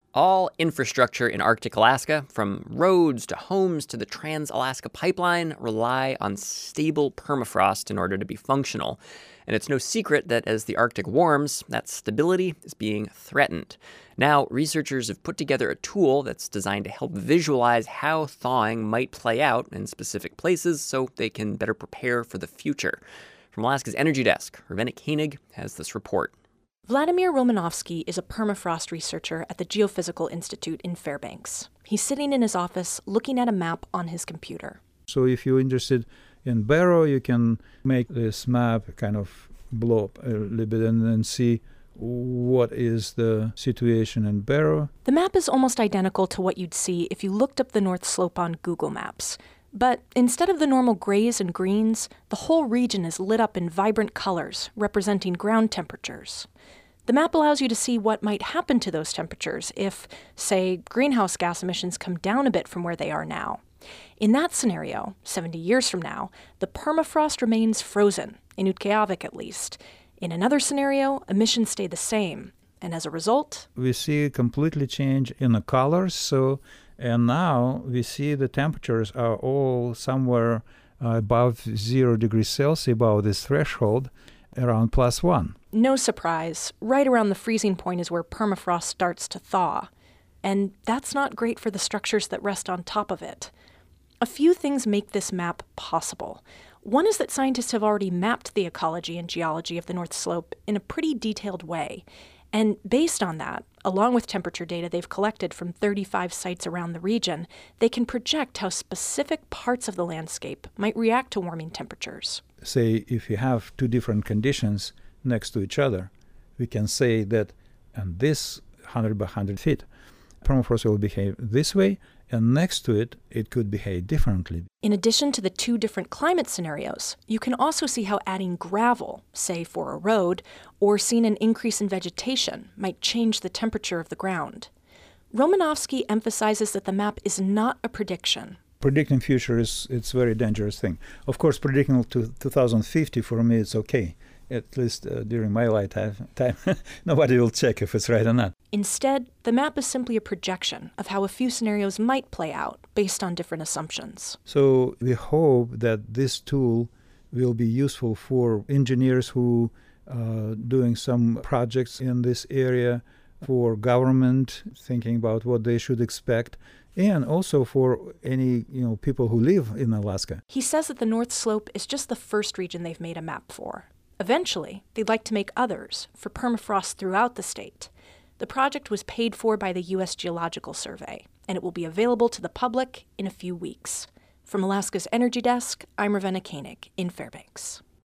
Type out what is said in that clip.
All infrastructure in Arctic Alaska, from roads to homes to the Trans-Alaska Pipeline, rely on stable permafrost in order to be functional. And it's no secret that as the Arctic warms, that stability is being threatened. Now, researchers have put together a tool that's designed to help visualize how thawing might play out in specific places so they can better prepare for the future. From Alaska's Energy Desk, Ravenna Koenig has this report. Vladimir Romanovsky is a permafrost researcher at the Geophysical Institute in Fairbanks. He's sitting in his office looking at a map on his computer. So if you're interested in Barrow, you can make this map kind of blow up a little bit and then see what is the situation in Barrow. The map is almost identical to what you'd see if you looked up the North Slope on Google Maps. But instead of the normal grays and greens, the whole region is lit up in vibrant colors, representing ground temperatures. The map allows you to see what might happen to those temperatures if, say, greenhouse gas emissions come down a bit from where they are now. In that scenario, 70 years from now, the permafrost remains frozen, in Utqiagvik at least. In another scenario, emissions stay the same, and as a result, we see a completely change in the colors. And now we see the temperatures are all somewhere above 0 degrees Celsius, above this threshold, around +1. No surprise, right around the freezing point is where permafrost starts to thaw. And that's not great for the structures that rest on top of it. A few things make this map possible. One is that scientists have already mapped the ecology and geology of the North Slope in a pretty detailed way. And based on that, along with temperature data they've collected from 35 sites around the region, they can project how specific parts of the landscape might react to warming temperatures. Say if you have two different conditions next to each other, we can say that on this 100 by 100 feet, permafrost will behave this way, and next to it, it could behave differently. In addition to the two different climate scenarios, you can also see how adding gravel, say for a road, or seeing an increase in vegetation might change the temperature of the ground. Romanovsky emphasizes that the map is not a prediction. Predicting future it's a very dangerous thing. Of course, predicting to 2050, for me, it's okay. At least during my lifetime, nobody will check if it's right or not. Instead, the map is simply a projection of how a few scenarios might play out based on different assumptions. So we hope that this tool will be useful for engineers who are doing some projects in this area, for government thinking about what they should expect, and also for any people who live in Alaska. He says that the North Slope is just the first region they've made a map for. Eventually, they'd like to make others for permafrost throughout the state. The project was paid for by the U.S. Geological Survey, and it will be available to the public in a few weeks. From Alaska's Energy Desk, I'm Ravenna Koenig in Fairbanks.